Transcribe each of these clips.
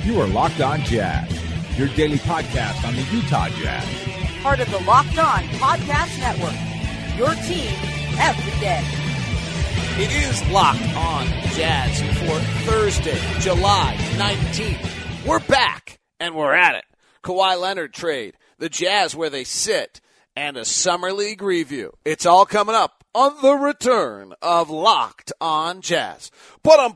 You are Locked On Jazz, your daily podcast on the Utah Jazz. Part of the Locked On Podcast Network, your team every day. It is Locked On Jazz for Thursday, July 19th. We're back, and we're at it. Kawhi Leonard trade, the Jazz where they sit, and a Summer League review. It's all coming up on the return of Locked On Jazz. Pow!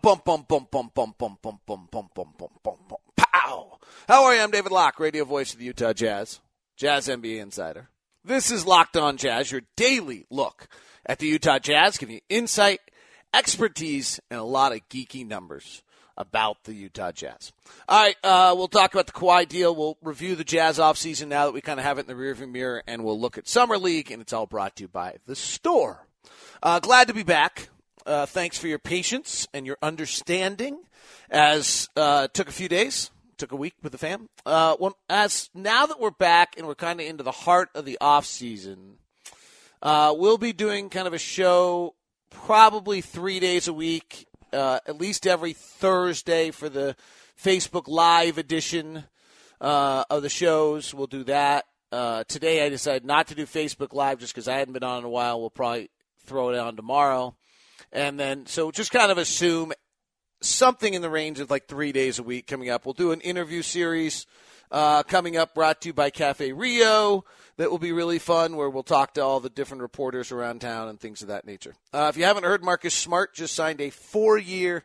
How are you? I'm David Locke, radio voice of the Utah Jazz, Jazz NBA insider. This is Locked On Jazz, your daily look at the Utah Jazz, giving you insight, expertise, and a lot of geeky numbers about the Utah Jazz. All right, we'll talk about the Kawhi deal. We'll review the Jazz offseason now that we kind of have it in the rearview mirror, and we'll look at Summer League, and it's all brought to you by The Store. Glad to be back. Thanks for your patience and your understanding, as took a few days, took a week with the fam. As now that we're back and we're kind of into the heart of the offseason, we'll be doing kind of a show probably 3 days a week, at least every Thursday for the Facebook Live edition of the shows. We'll do that. Today I decided not to do Facebook Live just because I hadn't been on in a while. We'll probably throw it on tomorrow. And then, so just kind of assume something in the range of like 3 days a week coming up. We'll do an interview series coming up brought to you by Cafe Rio that will be really fun, where we'll talk to all the different reporters around town and things of that nature. If you haven't heard, Marcus Smart just signed a 4-year,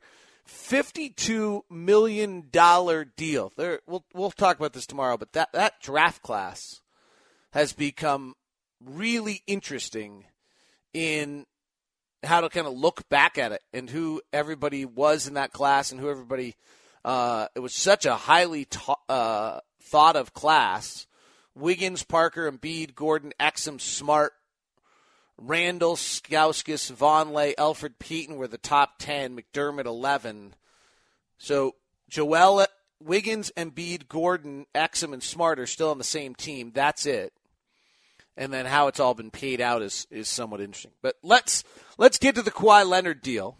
$52 million deal. We'll talk about this tomorrow, but that draft class has become really interesting in how to kind of look back at it and who everybody was in that class and who everybody it was such a highly thought of class. Wiggins, Parker, Embiid, Gordon, Exum, Smart, Randall, Skauskas, Vonleh, Elfrid Payton were the top 10, McDermott 11. So Joel, Wiggins, Embiid, Gordon, Exum, and Smart are still on the same team. That's it. And then how it's all been paid out is somewhat interesting. But let's get to the Kawhi Leonard deal.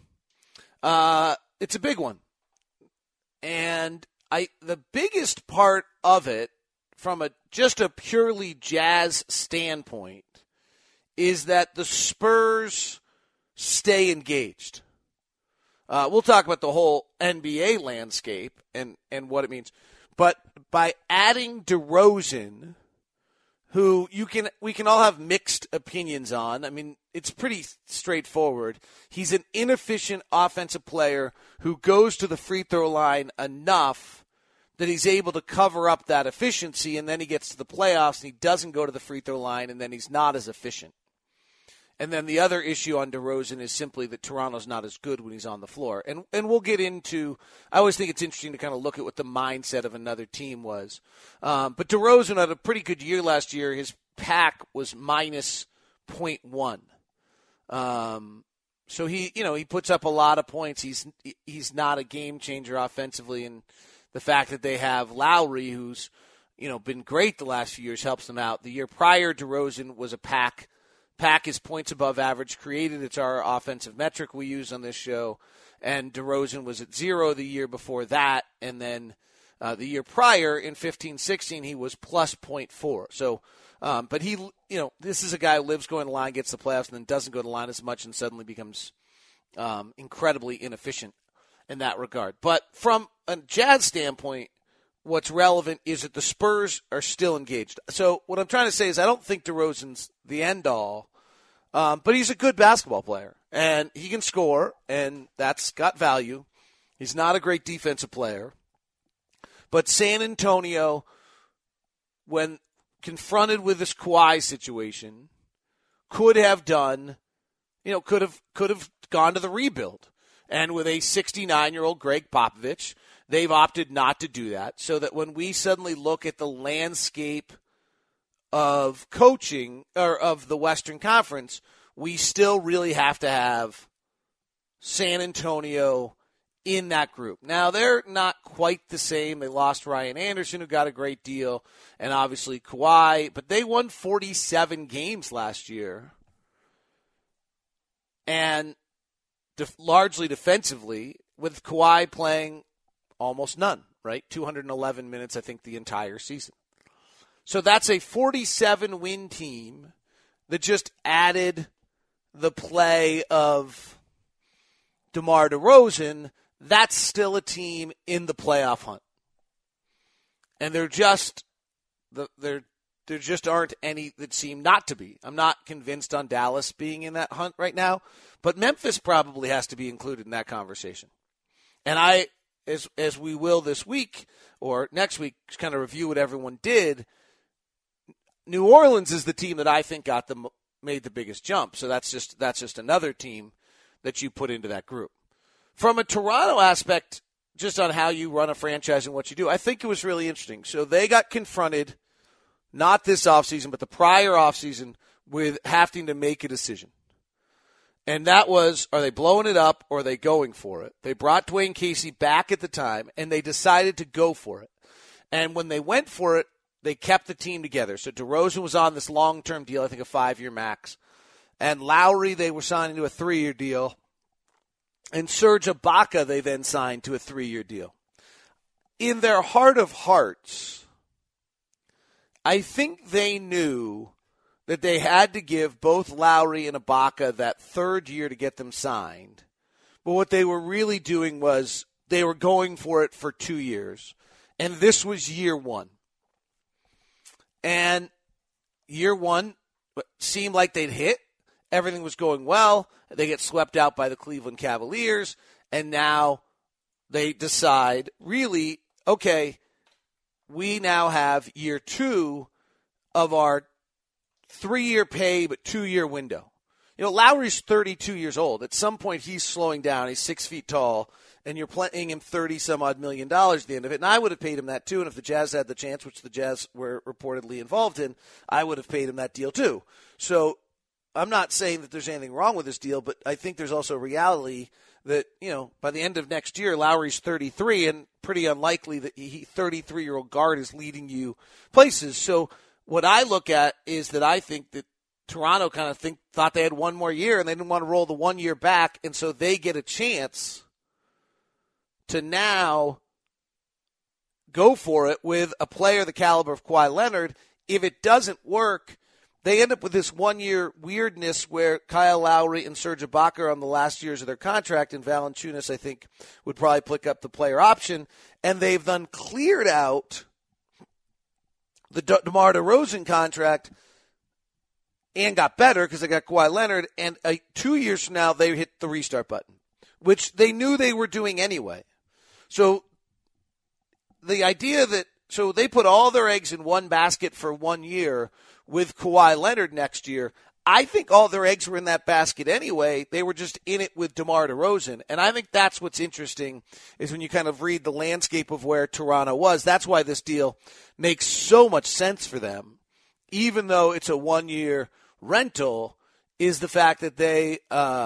It's a big one. And the biggest part of it, from just a purely Jazz standpoint, is that the Spurs stay engaged. We'll talk about the whole NBA landscape and what it means. But by adding DeRozan, who we can all have mixed opinions on. I mean, it's pretty straightforward. He's an inefficient offensive player who goes to the free throw line enough that he's able to cover up that efficiency, and then he gets to the playoffs and he doesn't go to the free throw line, and then he's not as efficient. And then the other issue on DeRozan is simply that Toronto's not as good when he's on the floor. And we'll get into – I always think it's interesting to kind of look at what the mindset of another team was. But DeRozan had a pretty good year last year. His pack was minus 0.1. So he puts up a lot of points. He's not a game changer offensively, and the fact that they have Lowry, who's been great the last few years, helps them out. The year prior, DeRozan was a pack is points above average created. It's our offensive metric we use on this show. And DeRozan was at 0 the year before that. And then the year prior, in 15-16, he was plus 0.4. So, but he, this is a guy who lives going to the line, gets the playoffs, and then doesn't go to the line as much and suddenly becomes incredibly inefficient in that regard. But from a Jazz standpoint, what's relevant is that the Spurs are still engaged. So what I'm trying to say is I don't think DeRozan's the end-all, but he's a good basketball player, and he can score, and that's got value. He's not a great defensive player. But San Antonio, when confronted with this Kawhi situation, could have gone to the rebuild. And with a 69-year-old Greg Popovich, they've opted not to do that, so that when we suddenly look at the landscape of coaching or of the Western Conference, we still really have to have San Antonio in that group. Now, they're not quite the same. They lost Ryan Anderson, who got a great deal, and obviously Kawhi, but they won 47 games last year. And largely defensively, with Kawhi playing almost none. right? 211 minutes, I think, the entire season. So that's a 47-win team that just added the play of DeMar DeRozan. That's still a team in the playoff hunt. And there just aren't any that seem not to be. I'm not convinced on Dallas being in that hunt right now, but Memphis probably has to be included in that conversation. And I, as we will this week or next week, just kind of review what everyone did, New Orleans is the team that I think made the biggest jump. So that's just another team that you put into that group. From a Toronto aspect, just on how you run a franchise and what you do, I think it was really interesting. So they got confronted, not this offseason, but the prior offseason, with having to make a decision. And that was, are they blowing it up or are they going for it? They brought Dwayne Casey back at the time, and they decided to go for it. And when they went for it, they kept the team together. So DeRozan was on this long-term deal, I think a 5-year max. And Lowry, they were signing to a 3-year deal. And Serge Ibaka, they then signed to a 3-year deal. In their heart of hearts, I think they knew that they had to give both Lowry and Ibaka that 3rd year to get them signed. But what they were really doing was they were going for it for 2 years. And this was year 1. And year 1 seemed like they'd hit. Everything was going well. They get swept out by the Cleveland Cavaliers. And now they decide, really, okay, we now have year 2 of our 3-year pay but 2-year window. You know, Lowry's 32 years old. At some point, he's slowing down. He's 6 feet tall. And you're paying him $30-some-odd million at the end of it. And I would have paid him that, too. And if the Jazz had the chance, which the Jazz were reportedly involved in, I would have paid him that deal, too. So I'm not saying that there's anything wrong with this deal, but I think there's also a reality that, you know, by the end of next year, Lowry's 33, and pretty unlikely that 33-year-old guard is leading you places. So what I look at is that I think that Toronto kind of thought they had one more year, and they didn't want to roll the 1 year back, and so they get a chance to now go for it with a player the caliber of Kawhi Leonard. If it doesn't work, they end up with this 1 year weirdness where Kyle Lowry and Serge Ibaka are on the last years of their contract, and Valanciunas, I think, would probably pick up the player option. And they've then cleared out the DeMar DeRozan contract and got better because they got Kawhi Leonard. And 2 years from now, they hit the restart button, which they knew they were doing anyway. So the idea that – so they put all their eggs in one basket for 1 year with Kawhi Leonard next year. I think all their eggs were in that basket anyway. They were just in it with DeMar DeRozan. And I think that's what's interesting is when you kind of read the landscape of where Toronto was. That's why this deal makes so much sense for them, even though it's a 1 year rental, is the fact that they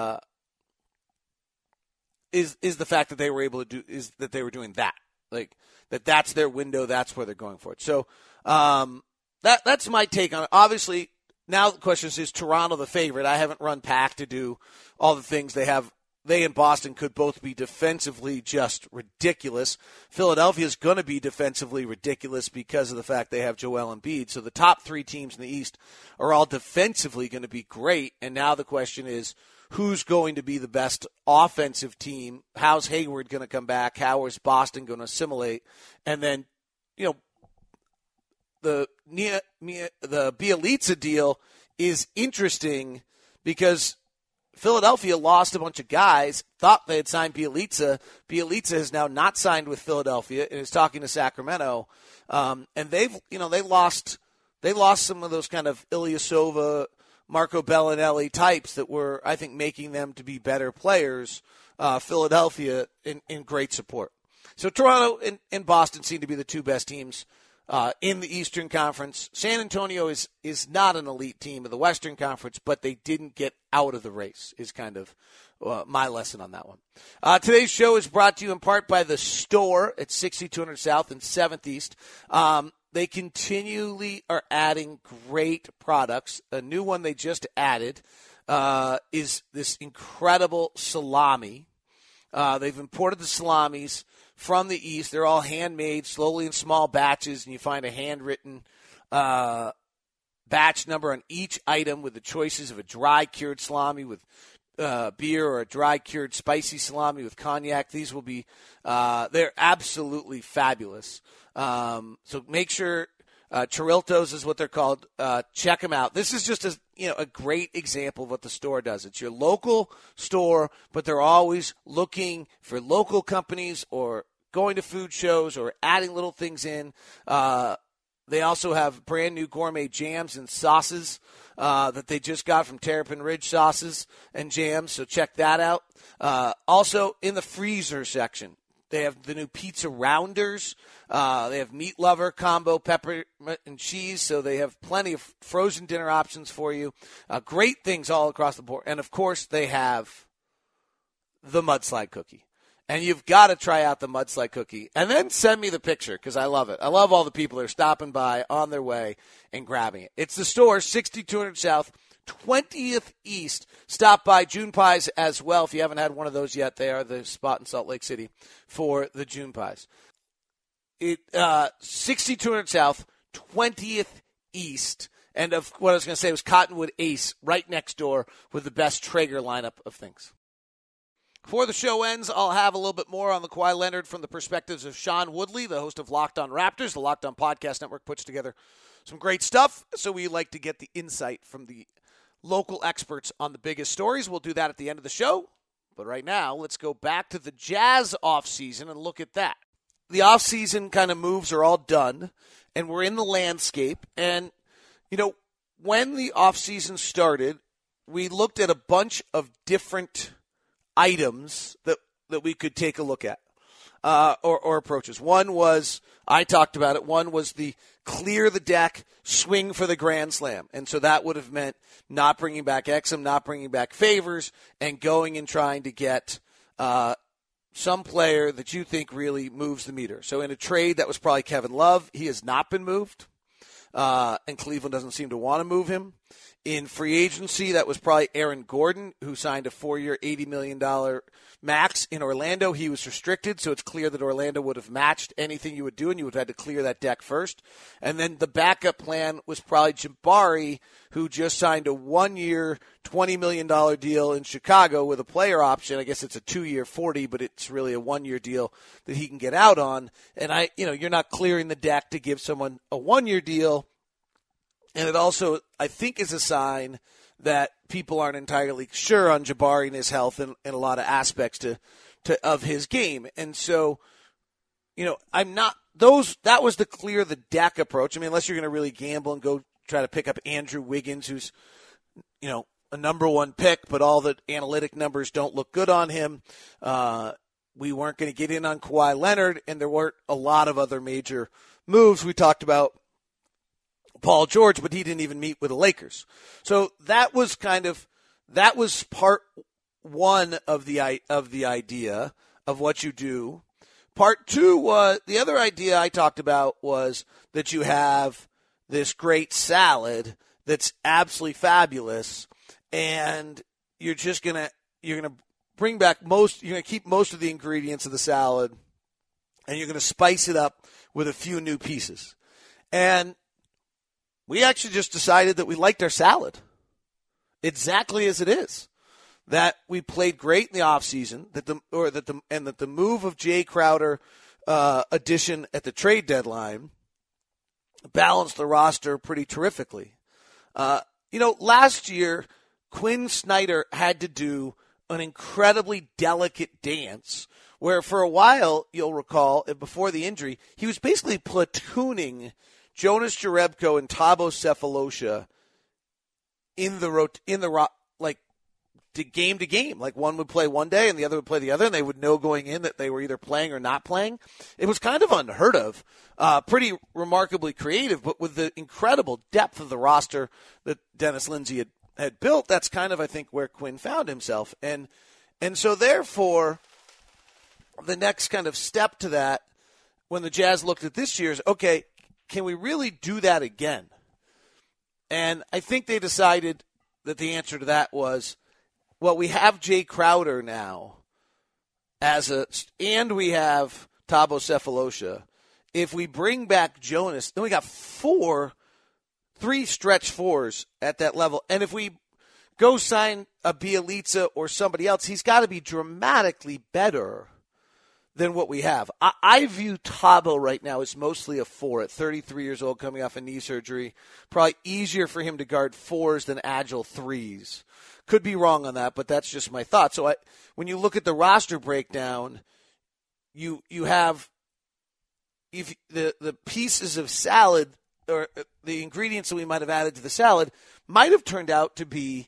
is the fact that they were able to do is that they were doing that. Like that's their window, that's where they're going for it. So that's my take on it. Obviously, now the question is Toronto the favorite? I haven't run Pack to do all the things they have. They and Boston could both be defensively just ridiculous. Philadelphia is going to be defensively ridiculous because of the fact they have Joel Embiid. So the top 3 teams in the East are all defensively going to be great. And now the question is, who's going to be the best offensive team? How's Hayward going to come back? How is Boston going to assimilate? And then, you know, the Bjelica deal is interesting because Philadelphia lost a bunch of guys, thought they had signed Bjelica. Bjelica has now not signed with Philadelphia and is talking to Sacramento. And they lost some of those kind of Ilyasova, Marco Bellinelli types that were, I think, making them to be better players. Philadelphia in great support. So Toronto and Boston seem to be the 2 best teams in the Eastern Conference. San Antonio is not an elite team of the Western Conference, but they didn't get out of the race is kind of my lesson on that one. Today's show is brought to you in part by The Store at 6200 South and 7th East. They continually are adding great products. A new one they just added is this incredible salami. They've imported the salamis from the East. They're all handmade, slowly in small batches, and you find a handwritten batch number on each item with the choices of a dry cured salami with beer or a dry cured spicy salami with cognac. These will be they're absolutely fabulous. So make sure Chiriltos is what they're called. Check them out. This is just a great example of what the store does. It's your local store, but they're always looking for local companies or going to food shows or adding little things in. They also have brand new gourmet jams and sauces that they just got from Terrapin Ridge Sauces and Jams, so check that out. Also, in the freezer section, they have the new pizza rounders. They have meat lover combo, pepper and cheese, so they have plenty of frozen dinner options for you. Great things all across the board. And, of course, they have the mudslide cookie. And you've got to try out the mudslide cookie. And then send me the picture because I love it. I love all the people that are stopping by on their way and grabbing it. It's the store, 6200 South, 20th East. Stop by June Pies as well. If you haven't had one of those yet, they are the spot in Salt Lake City for the June Pies. 6200 South, 20th East. And of what I was going to say was Cottonwood Ace right next door with the best Traeger lineup of things. Before the show ends, I'll have a little bit more on the Kawhi Leonard from the perspectives of Sean Woodley, the host of Locked On Raptors. The Locked On Podcast Network puts together some great stuff, so we like to get the insight from the local experts on the biggest stories. We'll do that at the end of the show. But right now, let's go back to the Jazz offseason and look at that. The offseason kind of moves are all done, and we're in the landscape. And, when the offseason started, we looked at a bunch of different items that we could take a look at or approaches. One was, I talked about it, one was the clear the deck, swing for the Grand Slam. And so that would have meant not bringing back Exum, not bringing back Favors, and going and trying to get some player that you think really moves the meter. So in a trade, that was probably Kevin Love. He has not been moved, and Cleveland doesn't seem to want to move him. In free agency, that was probably Aaron Gordon, who signed a 4-year, $80 million max in Orlando. He was restricted, so it's clear that Orlando would have matched anything you would do, and you would have had to clear that deck first. And then the backup plan was probably Jabari, who just signed a 1-year, $20 million deal in Chicago with a player option. I guess it's a 2-year, $40, but it's really a 1-year deal that he can get out on. And you're not clearing the deck to give someone a 1-year deal. And it also, I think, is a sign that people aren't entirely sure on Jabari and his health and a lot of aspects of his game. And so, I'm not – that was the clear the deck approach. I mean, unless you're going to really gamble and go try to pick up Andrew Wiggins, who's, a number one pick, but all the analytic numbers don't look good on him. We weren't going to get in on Kawhi Leonard, and there weren't a lot of other major moves. We talked about Paul George, but he didn't even meet with the Lakers. So that was part one of the idea of what you do. Part two was, the other idea I talked about was that you have this great salad that's absolutely fabulous, and you're gonna bring back you're gonna keep most of the ingredients of the salad, and you're gonna spice it up with a few new pieces. And we actually just decided that we liked our salad exactly as it is. That we played great in the offseason, that the move of Jay Crowder addition at the trade deadline balanced the roster pretty terrifically. Last year Quinn Snyder had to do an incredibly delicate dance where for a while, you'll recall, before the injury, he was basically platooning Jonas Jerebko and Thabo Sefolosha game to game. Like one would play one day and the other would play the other, and they would know going in that they were either playing or not playing. It was kind of unheard of, pretty remarkably creative, but with the incredible depth of the roster that Dennis Lindsey had built, that's kind of, I think, where Quinn found himself. And so therefore, the next kind of step to that, when the Jazz looked at this year's, okay, can we really do that again? And I think they decided that the answer to that was, well, we have Jay Crowder now and we have Thabo Sefolosha, if we bring back Jonas, then we got three stretch fours at that level. And if we go sign a Bielitsa or somebody else, he's got to be dramatically better than what we have. I view Thabo right now as mostly a 4 at 33 years old, coming off a knee surgery. Probably easier for him to guard 4s than agile 3s. Could be wrong on that, but that's just my thought. So when you look at the roster breakdown, you have the pieces of salad or the ingredients that we might have added to the salad might have turned out to be,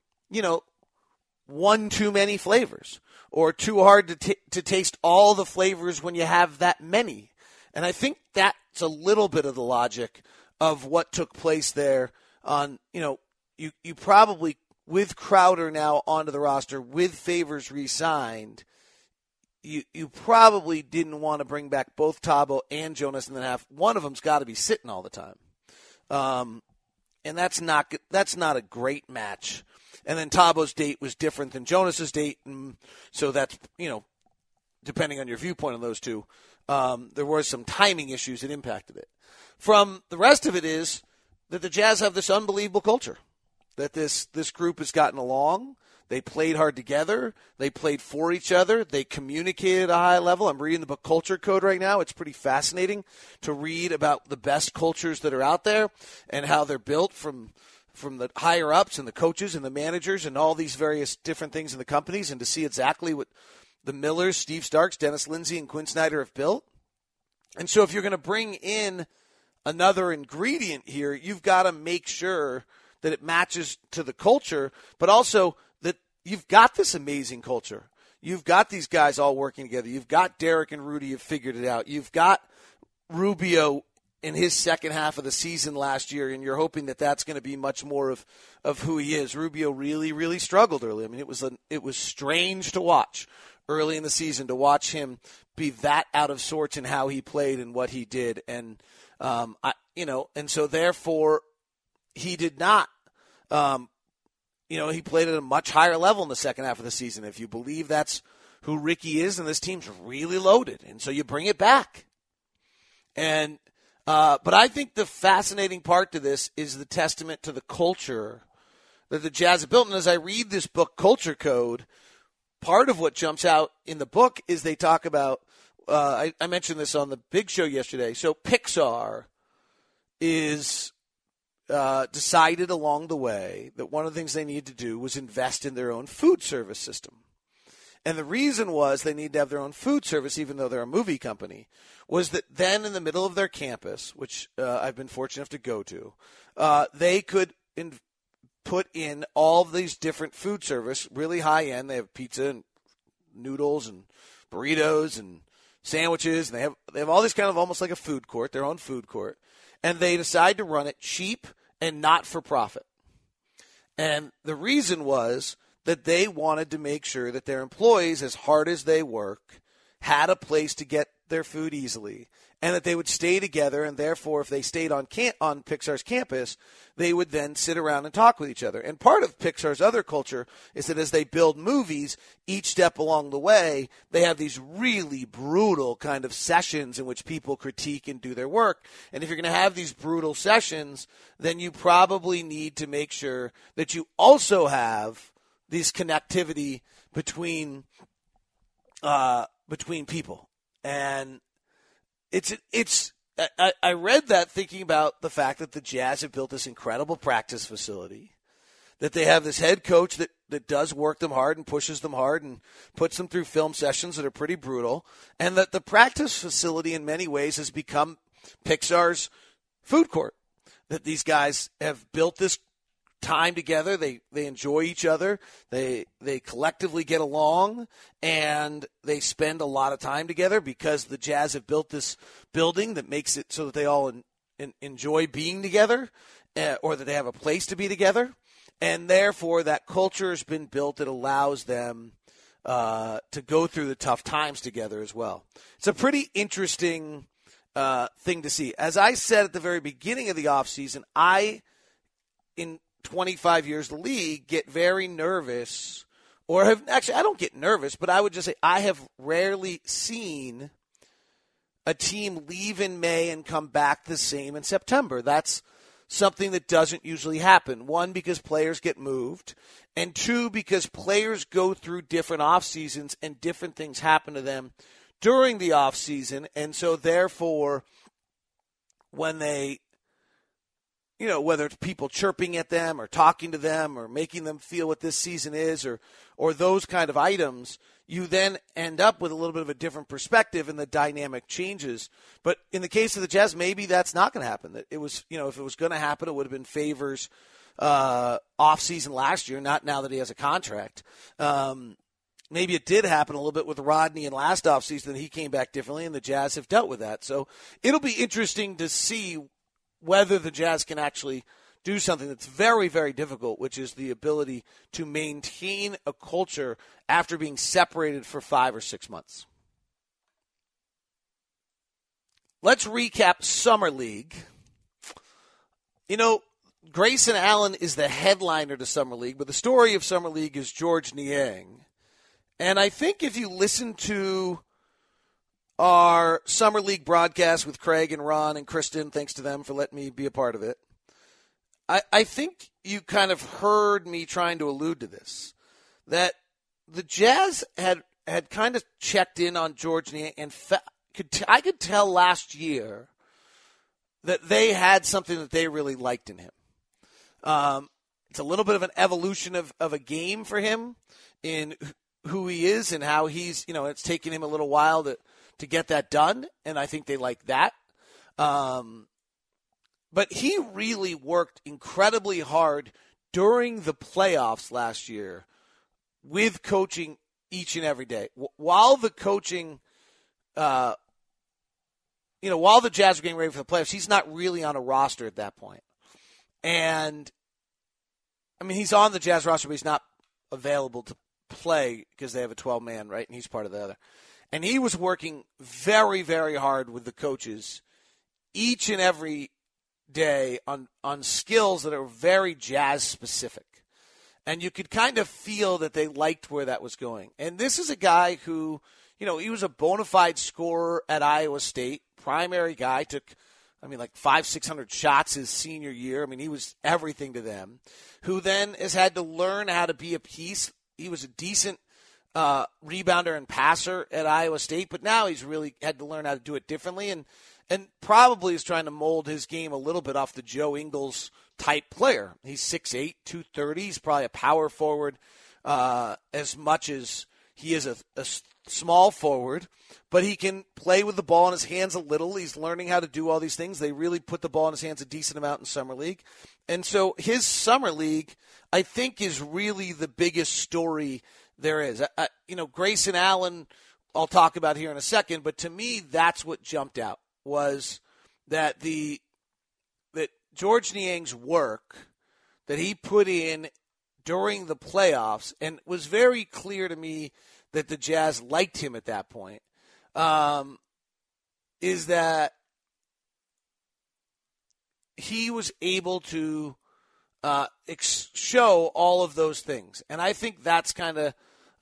one too many flavors or too hard to taste all the flavors when you have that many. And I think that's a little bit of the logic of what took place there on, you probably, with Crowder now onto the roster, with Favors re-signed, you probably didn't want to bring back both Thabo and Jonas and then have one of them's got to be sitting all the time. And that's not a great match. And then Tabo's date was different than Jonas's date, and so that's, depending on your viewpoint on those two, there were some timing issues that impacted it. From the rest of it is that the Jazz have this unbelievable culture, that this group has gotten along. They played hard together. They played for each other. They communicated at a high level. I'm reading the book Culture Code right now. It's pretty fascinating to read about the best cultures that are out there and how they're built from the higher-ups and the coaches and the managers and all these various different things in the companies, and to see exactly what the Millers, Steve Starks, Dennis Lindsay, and Quinn Snyder have built. And so if you're going to bring in another ingredient here, you've got to make sure that it matches to the culture, but also that you've got this amazing culture. You've got these guys all working together. You've got Derek and Rudy have figured it out. You've got Rubio in his second half of the season last year, and you're hoping that that's going to be much more of who he is. Rubio really, really struggled early. I mean, it was strange to watch early in the season, to watch him be that out of sorts in how he played and what he did. And, and so therefore he did not, he played at a much higher level in the second half of the season. If you believe that's who Ricky is, and this team's really loaded. And so you bring it back. And, but I think the fascinating part to this is the testament to the culture that the Jazz have built. And as I read this book, Culture Code, part of what jumps out in the book is they talk about, I mentioned this on the Big Show yesterday. So Pixar is decided along the way that one of the things they needed to do was invest in their own food service system. And the reason was they need to have their own food service, even though they're a movie company, was that then in the middle of their campus, which I've been fortunate enough to go to, they could put in all of these different food service, really high end. They have pizza and noodles and burritos and sandwiches, and they have all this kind of almost like a food court, their own food court, and they decide to run it cheap and not for profit. And the reason was that they wanted to make sure that their employees, as hard as they work, had a place to get their food easily, and that they would stay together, and therefore if they stayed on Pixar's campus, they would then sit around and talk with each other. And part of Pixar's other culture is that as they build movies, each step along the way, they have these really brutal kind of sessions in which people critique and do their work. And if you're going to have these brutal sessions, then you probably need to make sure that you also have this connectivity between people. And I read that thinking about the fact that the Jazz have built this incredible practice facility, that they have this head coach that does work them hard and pushes them hard and puts them through film sessions that are pretty brutal, and that the practice facility in many ways has become Pixar's food court, that these guys have built this time together. They enjoy each other. They collectively get along, and they spend a lot of time together because the Jazz have built this building that makes it so that they all enjoy being together, or that they have a place to be together. And therefore, that culture has been built that allows them to go through the tough times together as well. It's a pretty interesting thing to see. As I said at the very beginning of the offseason, in 25 years of the league, get very nervous, or I don't get nervous, but I would just say I have rarely seen a team leave in May and come back the same in September. That's something that doesn't usually happen. One, because players get moved, and two, because players go through different off seasons and different things happen to them during the off season. And so therefore, when they, whether it's people chirping at them or talking to them or making them feel what this season is or those kind of items, you then end up with a little bit of a different perspective and the dynamic changes. But in the case of the Jazz, maybe that's not going to happen. That it was, if it was going to happen, it would have been Favors off season last year, not now that he has a contract. Maybe it did happen a little bit with Rodney in last offseason, and he came back differently, and the Jazz have dealt with that. So it'll be interesting to see whether the Jazz can actually do something that's very, very difficult, which is the ability to maintain a culture after being separated for 5 or 6 months. Let's recap Summer League. Grayson Allen is the headliner to Summer League, but the story of Summer League is Georges Niang. And I think if you listen to our Summer League broadcast with Craig and Ron and Kristen, thanks to them for letting me be a part of it, I think you kind of heard me trying to allude to this, that the Jazz had kind of checked in on Georges Niang, and I could tell last year that they had something that they really liked in him. It's a little bit of an evolution of a game for him in who he is and how he's, it's taken him a little while to get that done, and I think they like that. But he really worked incredibly hard during the playoffs last year with coaching each and every day. While the coaching, while the Jazz were getting ready for the playoffs, he's not really on a roster at that point. And, he's on the Jazz roster, but he's not available to play because they have a 12-man, right? And he's part of the other. And he was working very, very hard with the coaches each and every day on skills that are very Jazz specific. And you could kind of feel that they liked where that was going. And this is a guy who, he was a bona fide scorer at Iowa State, primary guy, took, 500-600 shots his senior year. He was everything to them, who then has had to learn how to be a piece. He was a decent rebounder and passer at Iowa State, but now he's really had to learn how to do it differently and probably is trying to mold his game a little bit off the Joe Ingles type player. He's 6'8", 230. He's probably a power forward as much as he is a small forward, but he can play with the ball in his hands a little. He's learning how to do all these things. They really put the ball in his hands a decent amount in Summer League. And so his Summer League, I think, is really the biggest story there is. Grayson Allen, I'll talk about here in a second, but to me, that's what jumped out, was that that Georges Niang's work that he put in during the playoffs, and it was very clear to me that the Jazz liked him at that point, is that he was able to show all of those things. And I think that's kind of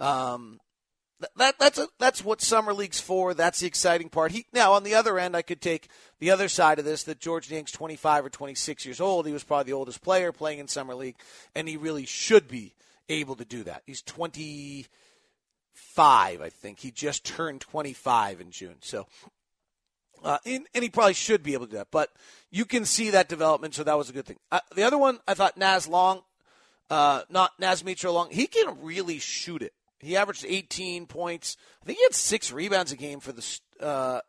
that's what Summer League's for. That's the exciting part. Now, on the other end, I could take the other side of this, that Georges Niang's 25 or 26 years old. He was probably the oldest player playing in Summer League, and he really should be able to do that. He's 25, I think. He just turned 25 in June. So, and he probably should be able to do that. But you can see that development, so that was a good thing. The other one, I thought Naz Long, not Naz Mitra Long, he can really shoot it. He averaged 18 points. I think he had 6 rebounds a game for the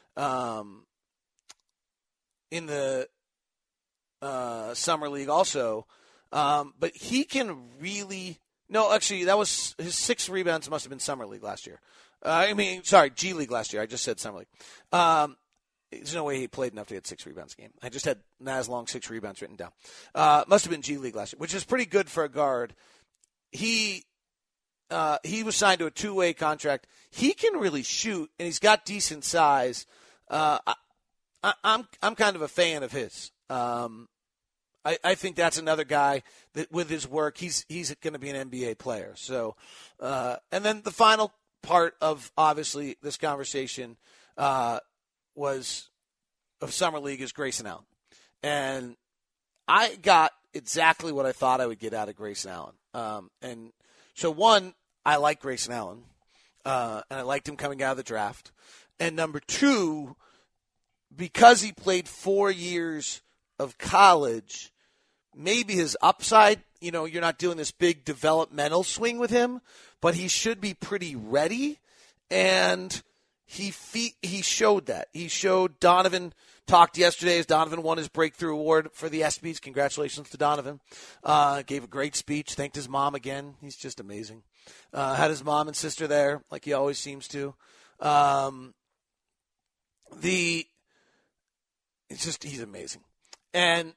in the Summer League also. But he can really – no, actually, that was – his 6 rebounds must have been Summer League last year. G League last year. I just said Summer League. There's no way he played enough to get 6 rebounds a game. I just had Naz Long 6 rebounds written down. Must have been G League last year, which is pretty good for a guard. He was signed to a 2-way contract. He can really shoot, and he's got decent size. I'm kind of a fan of his. I think that's another guy that with his work, he's going to be an NBA player. So, and then the final part of obviously this conversation, of Summer League is Grayson Allen. And I got exactly what I thought I would get out of Grayson Allen. And so, one, I like Grayson Allen, and I liked him coming out of the draft. And number two, because he played 4 years of college, maybe his upside, you're not doing this big developmental swing with him, but he should be pretty ready. And he showed that. He showed Donovan talked yesterday as Donovan won his breakthrough award for the ESPYs. Congratulations to Donovan. Gave a great speech. Thanked his mom again. He's just amazing. Had his mom and sister there, like he always seems to. He's amazing. And,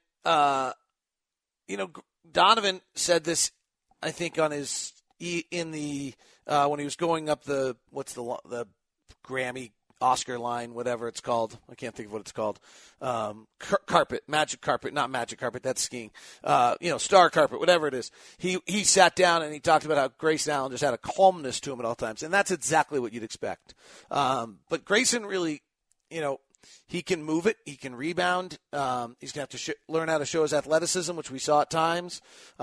Donovan said this, I think, on his, when he was going up the Grammy, Oscar line, whatever it's called. I can't think of what it's called. Magic carpet, not magic carpet. That's skiing. Star carpet, whatever it is. He sat down and he talked about how Grayson Allen just had a calmness to him at all times. And that's exactly what you'd expect. But Grayson really, he can move it. He can rebound. He's going to have to learn how to show his athleticism, which we saw at times.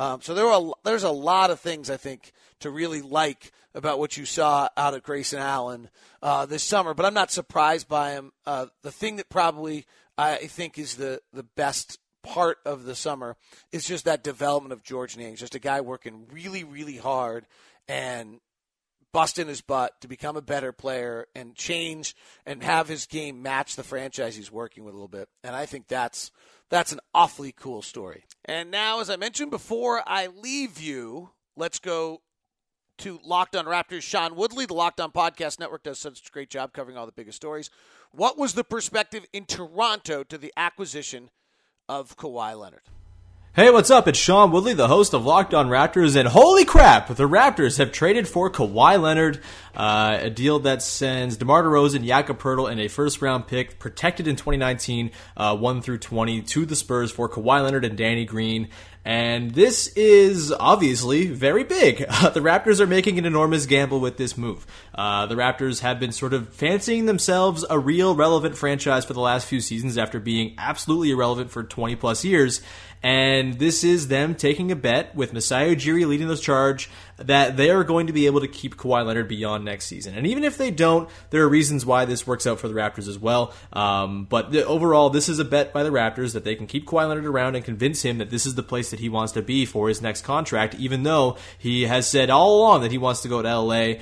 So there's a lot of things, I think, to really like about what you saw out of Grayson Allen this summer. But I'm not surprised by him. The thing that probably I think is the best part of the summer is just that development of Georges Niang. Just a guy working really, really hard and busting his butt to become a better player and change and have his game match the franchise he's working with a little bit. And I think that's an awfully cool story. And now, as I mentioned before, I leave you. Let's go to Locked On Raptors. Sean Woodley, the Locked On Podcast Network, does such a great job covering all the biggest stories. What was the perspective in Toronto to the acquisition of Kawhi Leonard? Hey, what's up? It's Sean Woodley, the host of Locked On Raptors, and holy crap, the Raptors have traded for Kawhi Leonard, a deal that sends DeMar DeRozan, Jakob Poeltl, and a first-round pick protected in 2019, 1 through 20, to the Spurs for Kawhi Leonard and Danny Green. And this is obviously very big. The Raptors are making an enormous gamble with this move. The Raptors have been sort of fancying themselves a real relevant franchise for the last few seasons after being absolutely irrelevant for 20-plus years. And this is them taking a bet with Masai Ujiri leading the charge that they are going to be able to keep Kawhi Leonard beyond next season. And even if they don't, there are reasons why this works out for the Raptors as well. But overall, this is a bet by the Raptors that they can keep Kawhi Leonard around and convince him that this is the place that he wants to be for his next contract, even though he has said all along that he wants to go to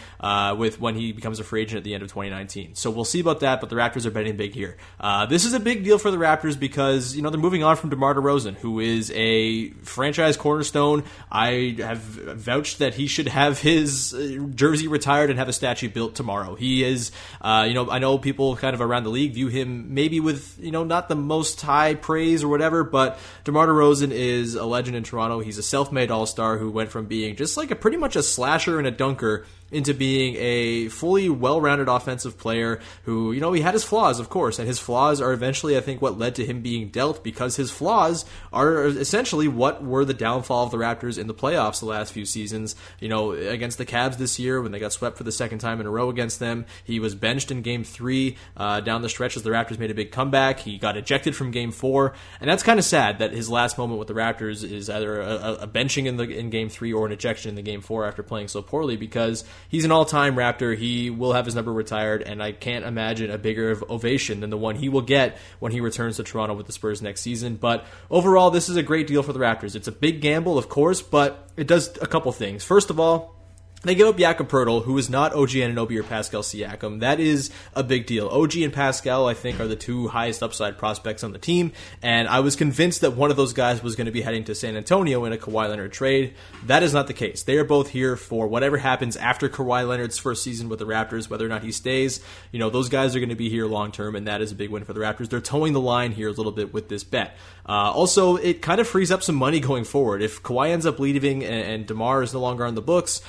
LA when he becomes a free agent at the end of 2019. So we'll see about that, but the Raptors are betting big here. This is a big deal for the Raptors because, they're moving on from DeMar DeRozan, who is a franchise cornerstone. I have vouched that he should have his jersey retired and have a statue built tomorrow. He is, I know people kind of around the league view him maybe with, not the most high praise or whatever, but DeMar DeRozan is a legend in Toronto. He's a self-made all-star who went from being just like pretty much a slasher and a dunker into being a fully well-rounded offensive player who, he had his flaws, of course, and his flaws are eventually, I think, what led to him being dealt, because his flaws are essentially what were the downfall of the Raptors in the playoffs the last few seasons. Against the Cavs this year, when they got swept for the second time in a row against them, he was benched in Game 3 down the stretch as the Raptors made a big comeback. He got ejected from Game 4, and that's kind of sad that his last moment with the Raptors is either a benching in Game 3 or an ejection in the Game 4 after playing so poorly, because he's an all-time Raptor. He will have his number retired, and I can't imagine a bigger ovation than the one he will get when he returns to Toronto with the Spurs next season. But overall, this is a great deal for the Raptors. It's a big gamble, of course, but it does a couple things. First of all, they give up Jakob Poeltl, who is not OG Anunoby or Pascal Siakam. That is a big deal. OG and Pascal, I think, are the two highest upside prospects on the team, and I was convinced that one of those guys was going to be heading to San Antonio in a Kawhi Leonard trade. That is not the case. They are both here for whatever happens after Kawhi Leonard's first season with the Raptors, whether or not he stays. Those guys are going to be here long term, and that is a big win for the Raptors. They're towing the line here a little bit with this bet. Also, it kind of frees up some money going forward. If Kawhi ends up leaving and DeMar is no longer on the books, the Raptors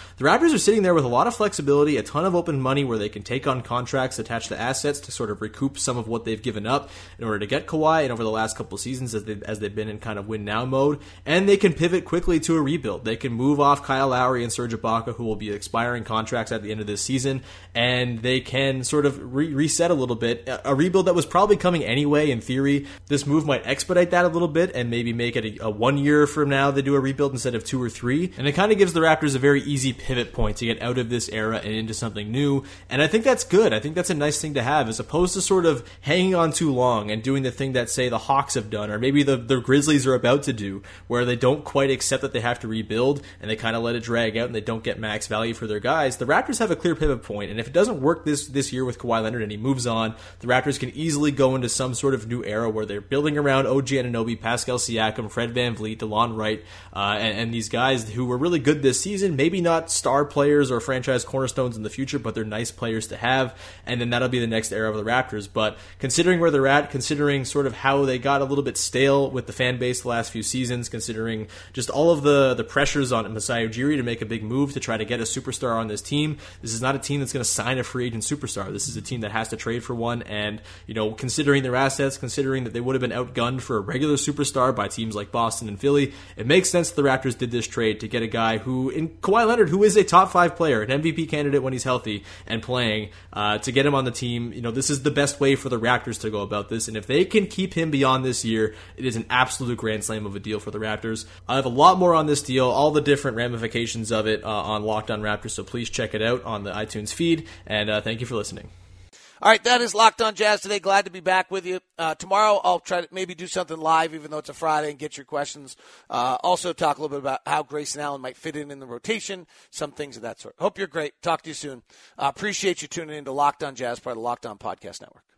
Raptors are sitting there with a lot of flexibility, a ton of open money where they can take on contracts attached to assets to sort of recoup some of what they've given up in order to get Kawhi and over the last couple of seasons as they've been in kind of win-now mode. And they can pivot quickly to a rebuild. They can move off Kyle Lowry and Serge Ibaka, who will be expiring contracts at the end of this season, and they can sort of reset a little bit. A rebuild that was probably coming anyway, in theory. This move might expedite that a little bit and maybe make it a 1 year from now they do a rebuild instead of 2 or 3. And it kind of gives the Raptors a very easy pivot point to get out of this era and into something new. And I think that's good. I think that's a nice thing to have, as opposed to sort of hanging on too long and doing the thing that, say, the Hawks have done, or maybe the Grizzlies are about to do, where they don't quite accept that they have to rebuild and they kind of let it drag out and they don't get max value for their guys. The Raptors have a clear pivot point, and if it doesn't work this year with Kawhi Leonard and he moves on, the Raptors can easily go into some sort of new era where they're building around OG Anunoby, Pascal Siakam, Fred VanVleet, DeLon Wright, and these guys who were really good this season. Maybe not star players or franchise cornerstones in the future, but they're nice players to have, and then that'll be the next era of the Raptors. But considering where they're at, considering sort of how they got a little bit stale with the fan base the last few seasons, considering just all of the pressures on Masai Ujiri to make a big move to try to get a superstar on this team, this is not a team that's going to sign a free agent superstar. This is a team that has to trade for one, and considering their assets, considering that they would have been outgunned for a regular superstar by teams like Boston and Philly, it makes sense that the Raptors did this trade to get a guy who, in Kawhi Leonard, who is a top 5 player, an MVP candidate when he's healthy and playing, to get him on the team. This is the best way for the Raptors to go about this, and if they can keep him beyond this year, it is an absolute grand slam of a deal for the Raptors. I have a lot more on this deal, all the different ramifications of it on Locked On Raptors, so please check it out on the iTunes feed, and thank you for listening. All right, that is Locked On Jazz today. Glad to be back with you. Tomorrow I'll try to maybe do something live, even though it's a Friday, and get your questions. Also talk a little bit about how Grayson Allen might fit in the rotation, some things of that sort. Hope you're great. Talk to you soon. Appreciate you tuning in to Locked On Jazz, part of the Locked On Podcast Network.